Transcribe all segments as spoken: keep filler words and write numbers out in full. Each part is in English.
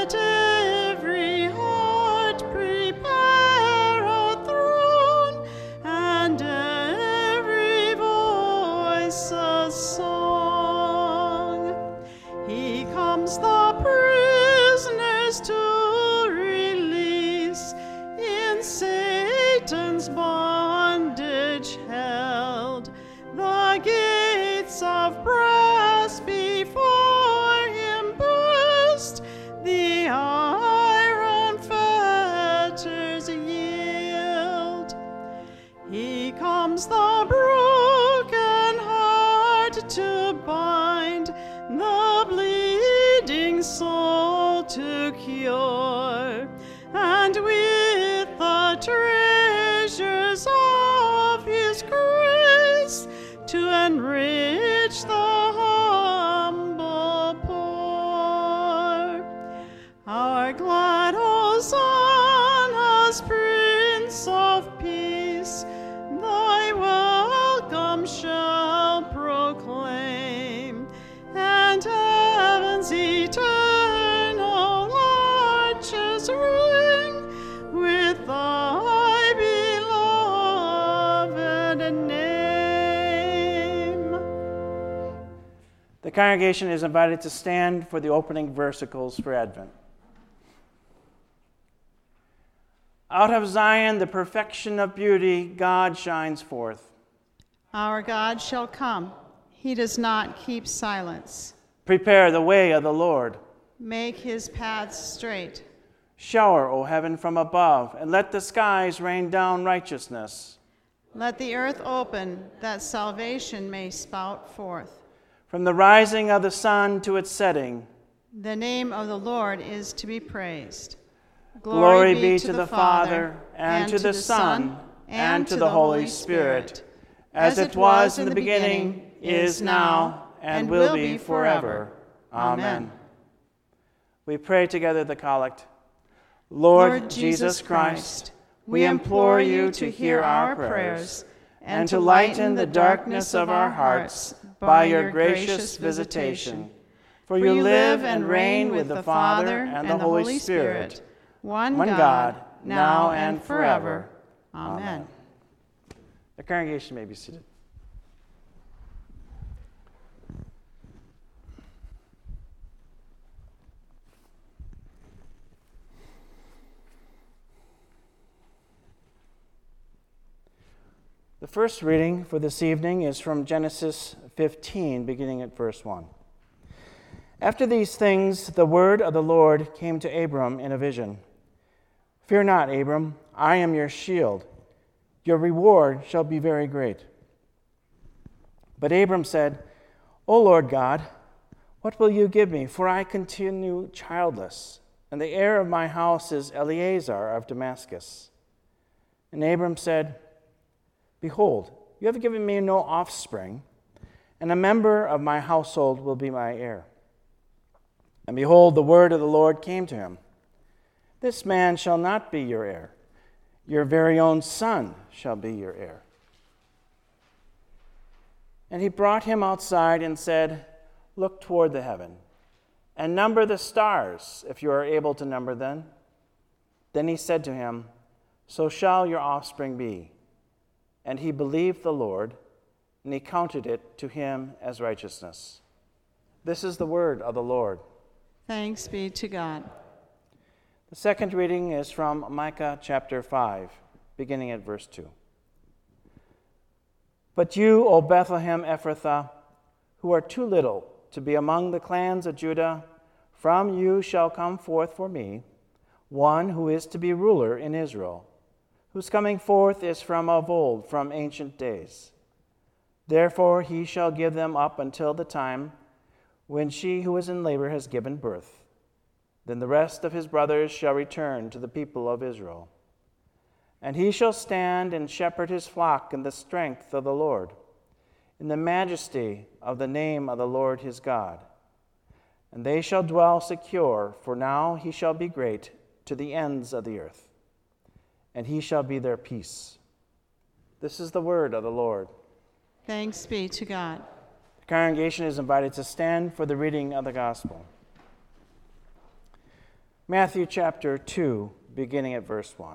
let every heart prepare a throne, and every voice a song. He comes the prisoners to release, in Satan's bondage held. The gates of brass before him burst, the iron fetters yield. He comes the broken heart to bind, the bleeding soul to cure, and with the treasures of his grace to enrich the humble poor. Our glad hosannas, Prince of Peace, thy welcome shall proclaim, and heaven's eternal arches ring with thy beloved name. The congregation is invited to stand for the opening versicles for Advent. Out of Zion, the perfection of beauty, God shines forth. Our God shall come. He does not keep silence. Prepare the way of the Lord. Make his paths straight. Shower, O heaven, from above, and let the skies rain down righteousness. Let the earth open, that salvation may spout forth. From the rising of the sun to its setting, the name of the Lord is to be praised. Glory, Glory be to the Father, and to the Son, and to the Holy Spirit, as it was in the beginning, is now, and will be forever. Amen. We pray together the collect. Lord Jesus Christ, we implore you to hear our prayers and to lighten the darkness of our hearts by your gracious visitation. For you live and reign with the Father and the Holy Spirit, one God, now and forever. Amen. The congregation may be seated. The first reading for this evening is from Genesis fifteen, beginning at verse one. After these things, the word of the Lord came to Abram in a vision. Fear not, Abram, I am your shield. Your reward shall be very great. But Abram said, O Lord God, what will you give me? For I continue childless, and the heir of my house is Eleazar of Damascus. And Abram said, Behold, you have given me no offspring, and a member of my household will be my heir. And behold, the word of the Lord came to him. This man shall not be your heir. Your very own son shall be your heir. And he brought him outside and said, Look toward the heaven, and number the stars, if you are able to number them. Then he said to him, So shall your offspring be. And he believed the Lord, and he counted it to him as righteousness. This is the word of the Lord. Thanks be to God. The second reading is from Micah chapter five, beginning at verse two. But you, O Bethlehem Ephrathah, who are too little to be among the clans of Judah, from you shall come forth for me one who is to be ruler in Israel, whose coming forth is from of old, from ancient days. Therefore he shall give them up until the time when she who is in labor has given birth. Then the rest of his brothers shall return to the people of Israel. And he shall stand and shepherd his flock in the strength of the Lord, in the majesty of the name of the Lord his God. And they shall dwell secure, for now he shall be great to the ends of the earth. And he shall be their peace. This is the word of the Lord. Thanks be to God. The congregation is invited to stand for the reading of the gospel. Matthew chapter two, beginning at verse one.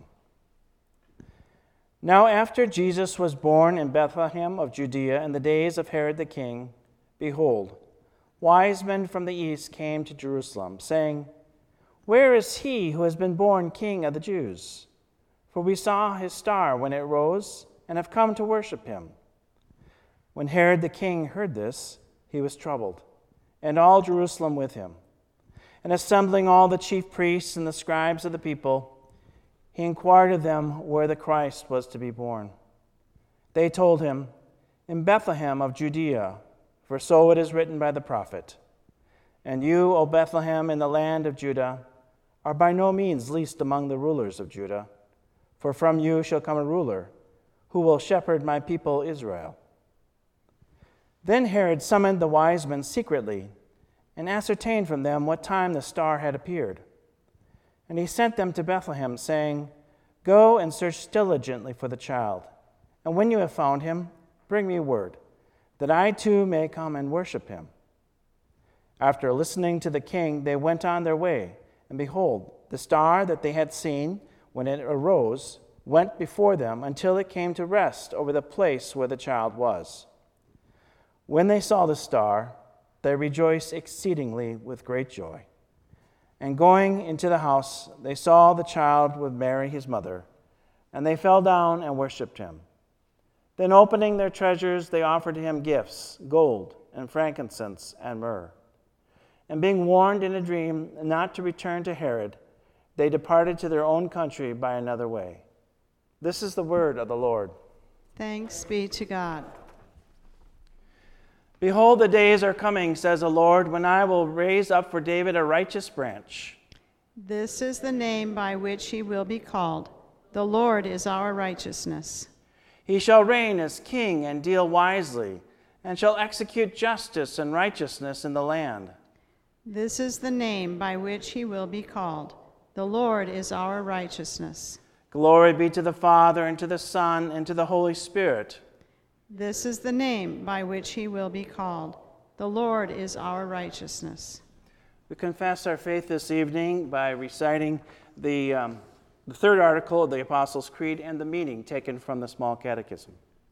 Now after Jesus was born in Bethlehem of Judea in the days of Herod the king, behold, wise men from the east came to Jerusalem, saying, Where is he who has been born King of the Jews? For we saw his star when it rose, and have come to worship him. When Herod the king heard this, he was troubled, and all Jerusalem with him. And assembling all the chief priests and the scribes of the people, he inquired of them where the Christ was to be born. They told him, In Bethlehem of Judea, for so it is written by the prophet, And you, O Bethlehem, in the land of Judah, are by no means least among the rulers of Judah, for from you shall come a ruler, who will shepherd my people Israel. Then Herod summoned the wise men secretly, and ascertained from them what time the star had appeared. And he sent them to Bethlehem, saying, Go and search diligently for the child, and when you have found him, bring me word, that I too may come and worship him. After listening to the king, they went on their way, and behold, the star that they had seen when it arose went before them until it came to rest over the place where the child was. When they saw the star, they rejoiced exceedingly with great joy. And going into the house, they saw the child with Mary his mother, and they fell down and worshipped him. Then opening their treasures, they offered him gifts, gold and frankincense and myrrh. And being warned in a dream not to return to Herod, they departed to their own country by another way. This is the word of the Lord. Thanks be to God. Behold, the days are coming, says the Lord, when I will raise up for David a righteous branch. This is the name by which he will be called. The Lord is our righteousness. He shall reign as king and deal wisely, and shall execute justice and righteousness in the land. This is the name by which he will be called. The Lord is our righteousness. Glory be to the Father, and to the Son, and to the Holy Spirit. This is the name by which he will be called. The Lord is our righteousness. We confess our faith this evening by reciting the, um, the third article of the Apostles' Creed and the meaning taken from the Small Catechism.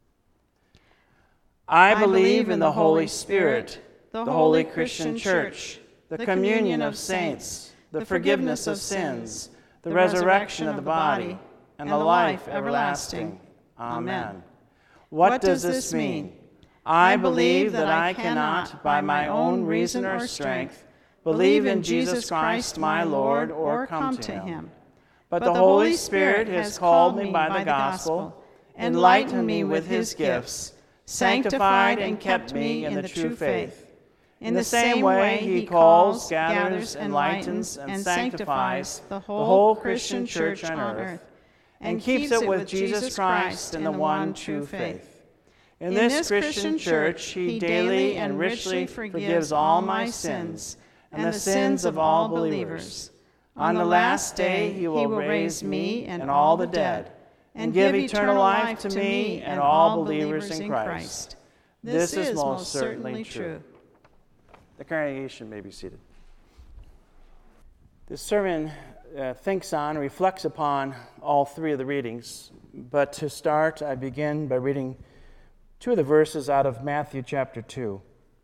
I, I believe in the Holy Spirit, the holy Christian Church, the communion of saints, the forgiveness of sins, the resurrection of the body, and the life everlasting. Amen. What does this mean? I believe that I cannot, by my own reason or strength, believe in Jesus Christ my Lord or come to him. But the Holy Spirit has called me by the gospel, enlightened me with his gifts, sanctified and kept me in the true faith. In the same way he calls, gathers, enlightens, and sanctifies the whole Christian church on earth, and keeps it with Jesus Christ in the one true faith. In this Christian church he daily and richly forgives all my sins and the sins of all believers. On the last day he will raise me and all the dead, and give eternal life to me and all believers in Christ. This is most certainly true. The congregation may be seated. This sermon uh, thinks on, reflects upon all three of the readings, but to start, I begin by reading two of the verses out of Matthew chapter two.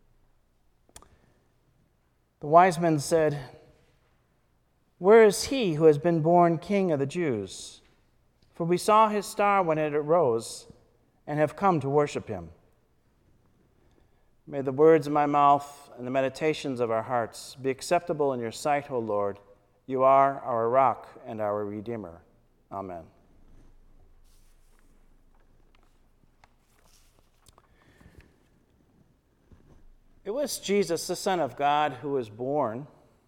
The wise men said, Where is he who has been born King of the Jews? For we saw his star when it arose, and have come to worship him. May the words of my mouth and the meditations of our hearts be acceptable in your sight, O Lord. You are our rock and our Redeemer. Amen. It was Jesus, the Son of God, who was born.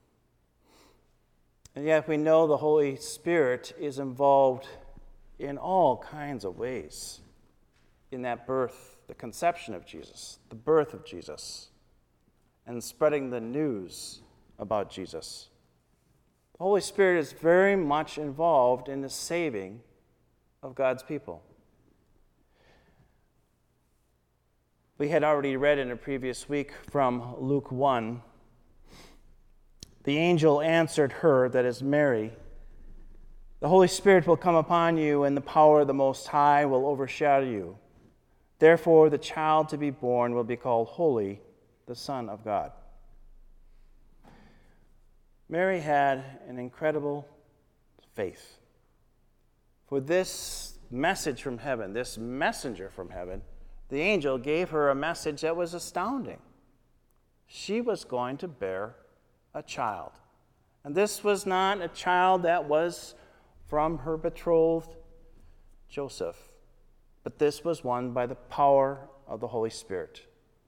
And yet we know the Holy Spirit is involved in all kinds of ways in that birth, the conception of Jesus, the birth of Jesus, and spreading the news about Jesus. The Holy Spirit is very much involved in the saving of God's people. We had already read in a previous week from Luke one The angel answered her, that is Mary, "The Holy Spirit will come upon you, and the power of the Most High will overshadow you. Therefore, the child to be born will be called Holy, the Son of God." Mary had an incredible faith. For this message from heaven, this messenger from heaven, the angel gave her a message that was astounding. She was going to bear a child. And this was not a child that was from her betrothed Joseph, but this was one by the power of the Holy Spirit.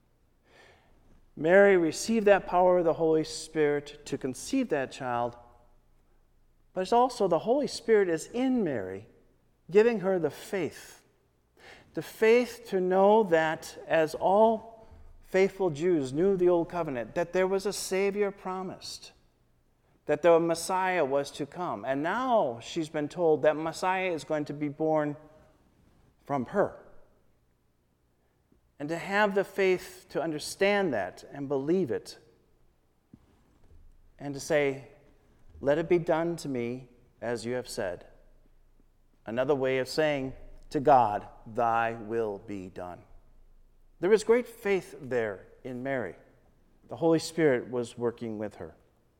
Mary received that power of the Holy Spirit to conceive that child, but it's also the Holy Spirit is in Mary, giving her the faith. The faith to know that, as all faithful Jews knew the Old Covenant, that there was a Savior promised, that the Messiah was to come. And now she's been told that Messiah is going to be born from her. And to have the faith to understand that and believe it, and to say, "Let it be done to me as you have said." Another way of saying to God, "Thy will be done." There was great faith there in Mary. The Holy Spirit was working with her.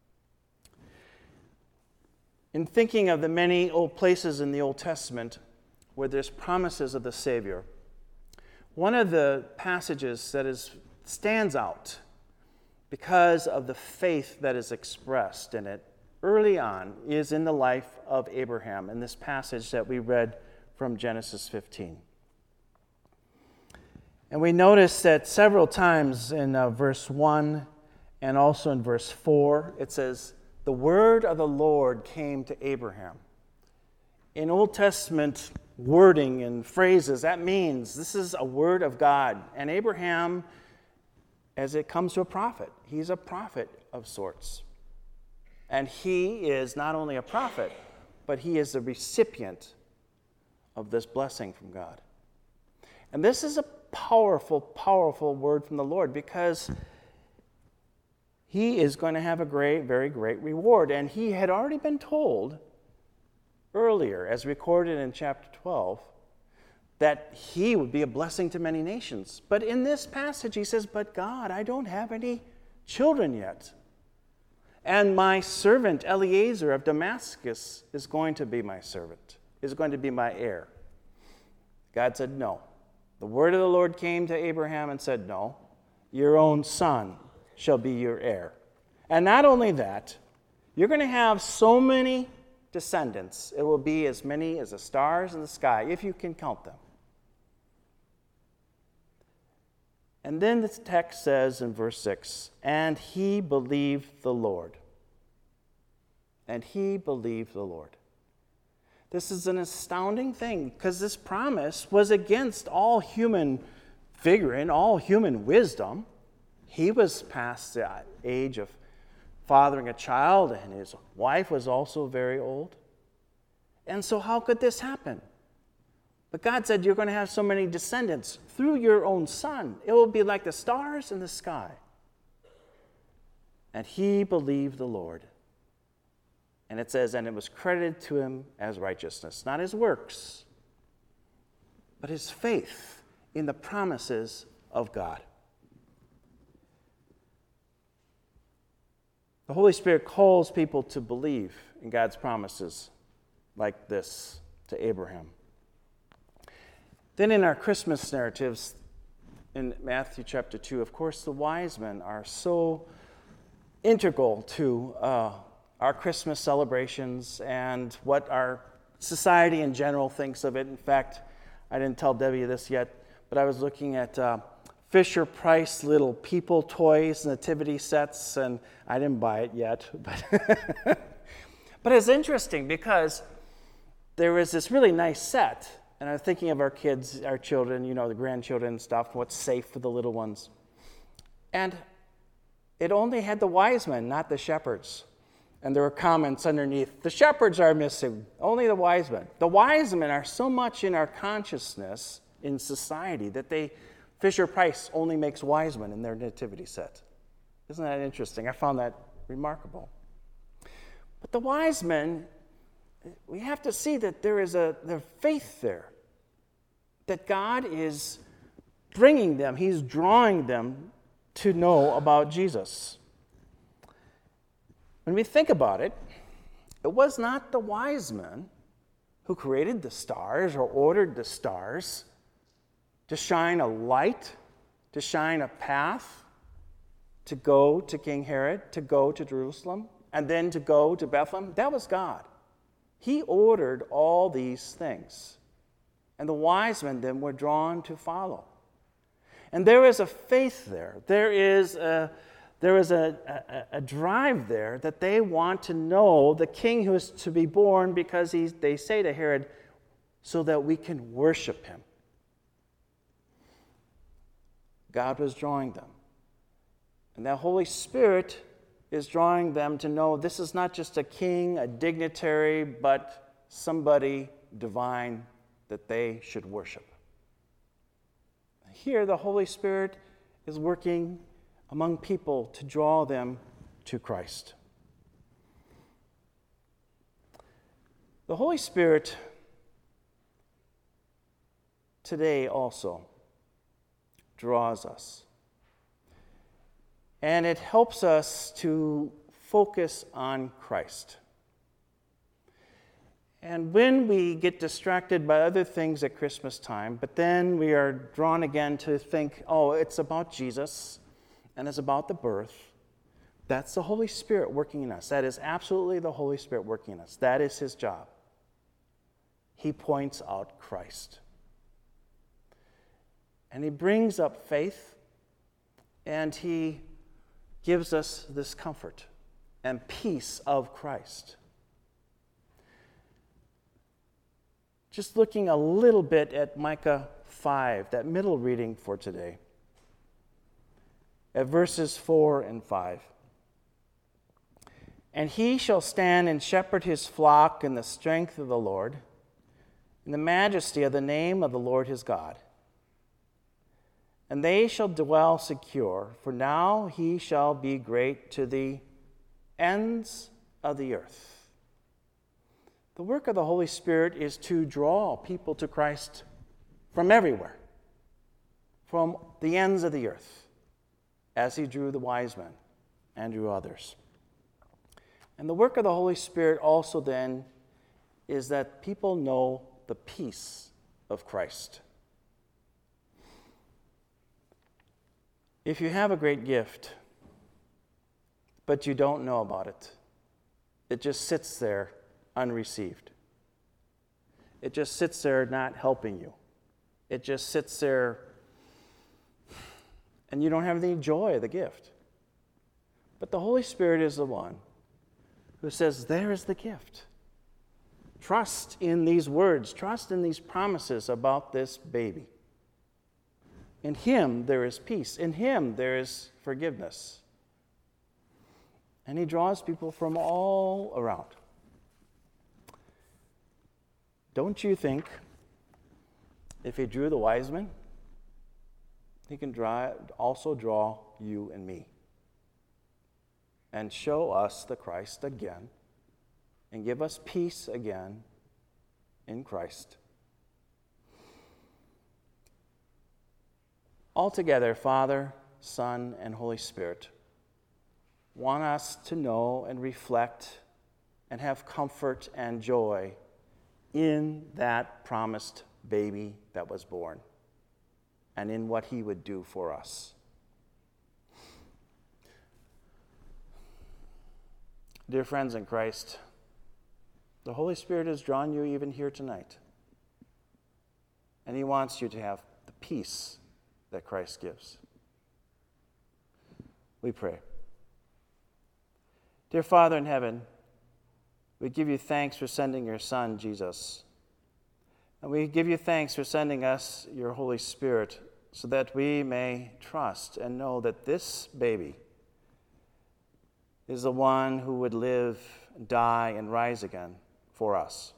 In thinking of the many old places in the Old Testament where there's promises of the Savior, one of the passages that is stands out because of the faith that is expressed in it early on is in the life of Abraham, in this passage that we read from Genesis fifteen. And we notice that several times in uh, verse one and also in verse four, it says, "The word of the Lord came to Abraham." In Old Testament wording and phrases, that means this is a word of God. And Abraham, as it comes to a prophet, he's a prophet of sorts. And he is not only a prophet, but he is the recipient of this blessing from God. And this is a powerful, powerful word from the Lord, because he is going to have a great, very great reward. And he had already been told earlier, as recorded in chapter twelve, that he would be a blessing to many nations. But in this passage, he says, "But God, I don't have any children yet. And my servant Eliezer of Damascus is going to be my servant, is going to be my heir." God said, "No." The word of the Lord came to Abraham and said, "No, your own son shall be your heir." And not only that, you're going to have so many descendants. It will be as many as the stars in the sky, if you can count them. And then the text says in verse six, "And he believed the Lord." And he believed the Lord. This is an astounding thing, because this promise was against all human figuring, all human wisdom. He was past the age of fathering a child, and his wife was also very old. And so how could this happen? But God said, "You're going to have so many descendants through your own son. It will be like the stars in the sky." And he believed the Lord. And it says, "And it was credited to him as righteousness." Not his works, but his faith in the promises of God. The Holy Spirit calls people to believe in God's promises like this to Abraham. Then in our Christmas narratives, in Matthew chapter two, of course, the wise men are so integral to uh, our Christmas celebrations and what our society in general thinks of it. In fact, I didn't tell Debbie this yet, but I was looking at uh, Fisher-Price little people toys, nativity sets, and I didn't buy it yet. But, but it's interesting because there was this really nice set, and I'm thinking of our kids, our children, you know, the grandchildren and stuff, what's safe for the little ones. And it only had the wise men, not the shepherds. And there were comments underneath, "The shepherds are missing, only the wise men." The wise men are so much in our consciousness in society that they, Fisher-Price only makes wise men in their nativity set. Isn't that interesting? I found that remarkable. But the wise men, we have to see that there is a their faith there, that God is bringing them, he's drawing them to know about Jesus. When we think about it, it was not the wise men who created the stars or ordered the stars to shine a light, to shine a path, to go to King Herod, to go to Jerusalem, and then to go to Bethlehem. That was God. He ordered all these things. And the wise men then were drawn to follow. And there is a faith there. There is a, there is a, a, a drive there that they want to know the king who is to be born, because he, they say to Herod, so that we can worship him. God was drawing them. And that Holy Spirit is drawing them to know this is not just a king, a dignitary, but somebody divine that they should worship. Here, the Holy Spirit is working among people to draw them to Christ. The Holy Spirit today also draws us. And it helps us to focus on Christ. And when we get distracted by other things at Christmas time, but then we are drawn again to think, oh, it's about Jesus, and it's about the birth, that's the Holy Spirit working in us. That is absolutely the Holy Spirit working in us. That is his job. He points out Christ. And he brings up faith, and he gives us this comfort and peace of Christ. Just looking a little bit at Micah five, that middle reading for today, at verses four and five. And he shall stand and shepherd his flock in the strength of the Lord, in the majesty of the name of the Lord his God. And they shall dwell secure, for now he shall be great to the ends of the earth. The work of the Holy Spirit is to draw people to Christ from everywhere, from the ends of the earth, as he drew the wise men and drew others. And the work of the Holy Spirit also then is that people know the peace of Christ. If you have a great gift, but you don't know about it, it just sits there unreceived. It just sits there not helping you. It just sits there and you don't have any joy of the gift. But the Holy Spirit is the one who says, there is the gift. Trust in these words. Trust in these promises about this baby. In him there is peace. In him there is forgiveness. And he draws people from all around. Don't you think if he drew the wise men, he can draw, also draw you and me and show us the Christ again and give us peace again in Christ? Altogether, Father, Son, and Holy Spirit want us to know and reflect and have comfort and joy in that promised baby that was born and in what he would do for us. Dear friends in Christ, the Holy Spirit has drawn you even here tonight, and he wants you to have the peace that Christ gives. We pray. Dear Father in heaven, we give you thanks for sending your Son, Jesus. And we give you thanks for sending us your Holy Spirit so that we may trust and know that this baby is the one who would live, die, and rise again for us.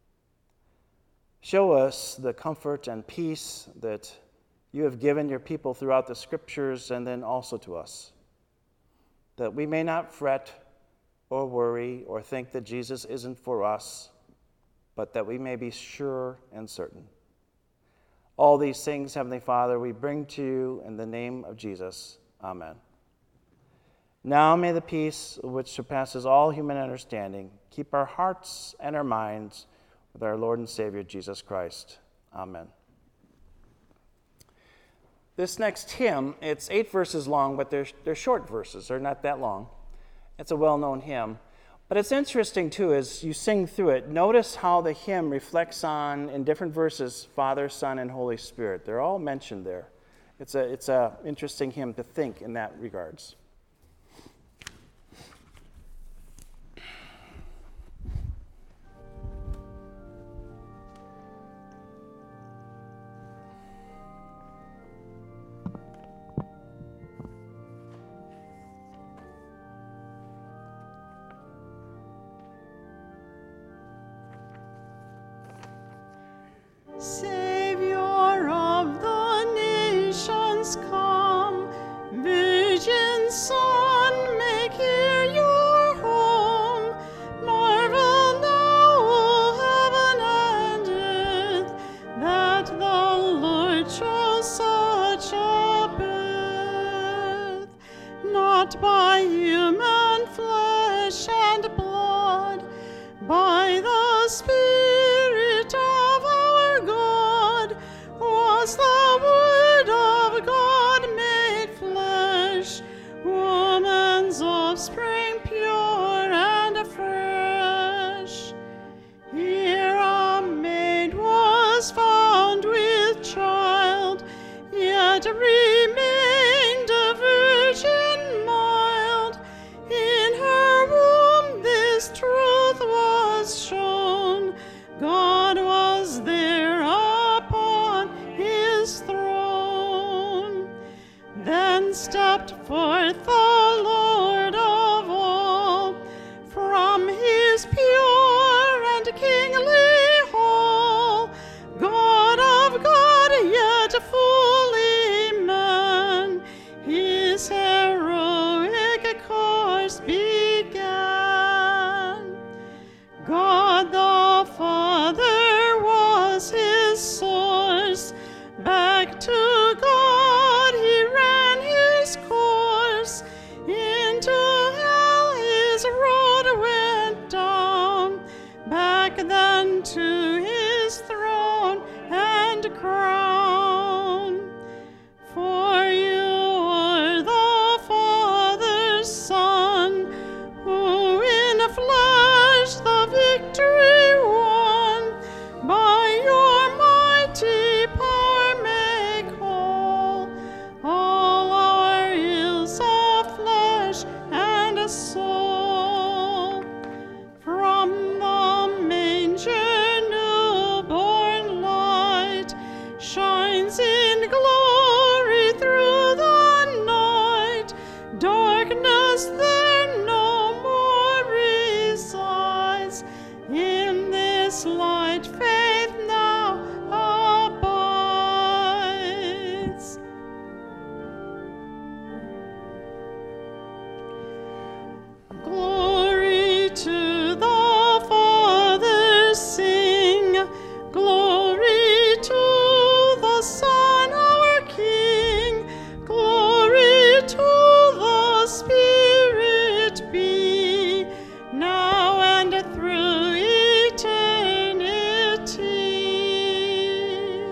Show us the comfort and peace that you have given your people throughout the Scriptures and then also to us, that we may not fret or worry or think that Jesus isn't for us, but that we may be sure and certain. All these things, Heavenly Father, we bring to you in the name of Jesus. Amen. Now may the peace which surpasses all human understanding keep our hearts and our minds with our Lord and Savior Jesus Christ. Amen. This next hymn, it's eight verses long, but they're, they're short verses. They're not that long. It's a well-known hymn. But it's interesting, too, as you sing through it, notice how the hymn reflects on, in different verses, Father, Son, and Holy Spirit. They're all mentioned there. It's a it's a interesting hymn to think in that regards. Savior of the nations, come. Virgin Son, make here your home. Marvel now, O heaven and earth, that the Lord chose such a birth. Not by human flesh and blood, by the Spirit of our God, was the Word of God made flesh, woman's offspring pure and fresh. Here a maid was found with child, yet remained a virgin mild. In her womb this truth was shown, God was there upon his throne. Then stepped forth the Lord of all, from his pure and kingly hall. God of God, yet fully man, his heroic course began. God the Father was his source, back to God he ran his course. Into hell his road went down, back then to his throne and crown. For you are the Father's Son, who in flesh the victory won. By your mighty power make whole all our ills of flesh and soul. From the manger newborn light shines in glory through the night. Darkness there no more resides. In this light faith now abides. Glory to the Father, sing. Glory to the Son, our King. Glory to the Spirit be, now and through eternity.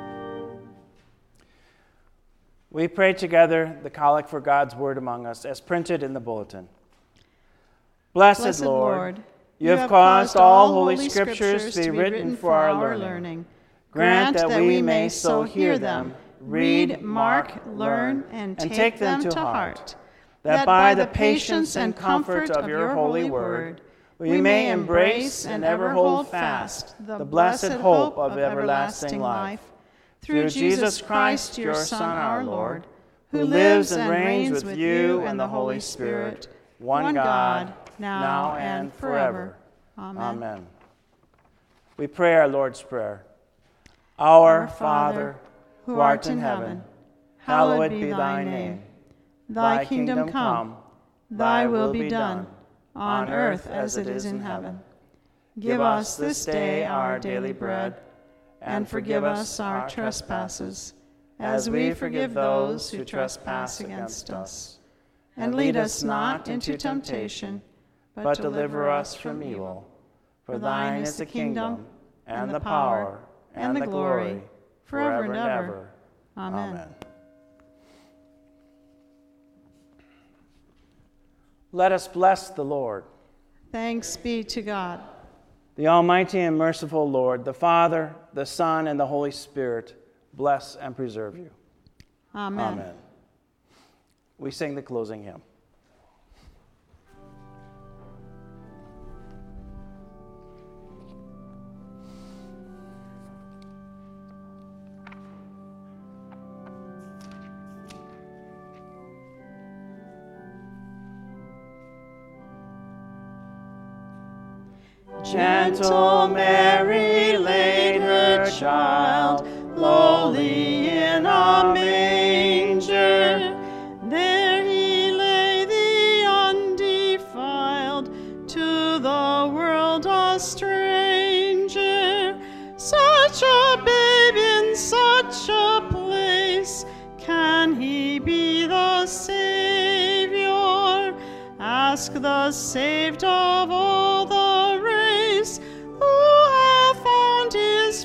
We pray together the Collect for God's Word among us, as printed in the bulletin. Blessed, Blessed Lord, Lord, you have caused all holy scriptures to be written for our learning. Grant that we may so hear them, read, mark, learn, and take them to heart, that by the patience and comfort of your holy word, we may embrace and ever hold fast the blessed hope of everlasting life. Through Jesus Christ, your Son, our Lord, who lives and reigns with you and the Holy Spirit, one God, now and forever. Amen. Amen. We pray our Lord's Prayer. Our Father, who art in heaven, hallowed be thy name. Thy kingdom come, thy will be done, on earth as it is in heaven. Give us this day our daily bread, and forgive us our trespasses, as we forgive those who trespass against us. And lead us not into temptation, but deliver us from evil. For thine is the kingdom, and the power, and the glory, forever and ever. Amen. Amen. Let us bless the Lord. Thanks be to God. The Almighty and merciful Lord, the Father, the Son, and the Holy Spirit, bless and preserve you. Amen. Amen. We sing the closing hymn. Gentle Mary laid her child lowly in a manger. There he lay, the undefiled, to the world a stranger. Such a babe in such a place, can he be the Savior? Ask the saved of all the race, who have found his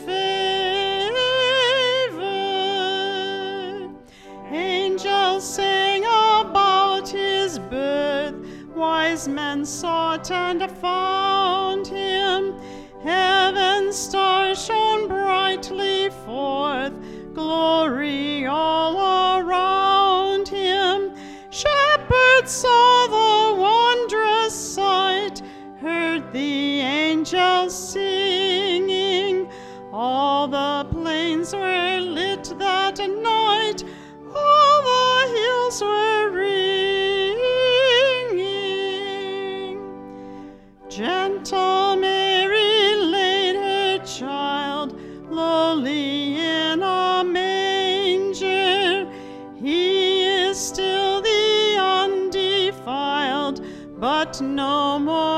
favor. Angels sang about his birth, wise men sought and found him. Heaven's stars shone brightly forth, glory all around him. Shepherds saw the wondrous sight, heard the angels singing. All the plains were lit that night, all the hills were ringing. Gentle Mary laid her child lowly in a manger. He is still the undefiled, but no more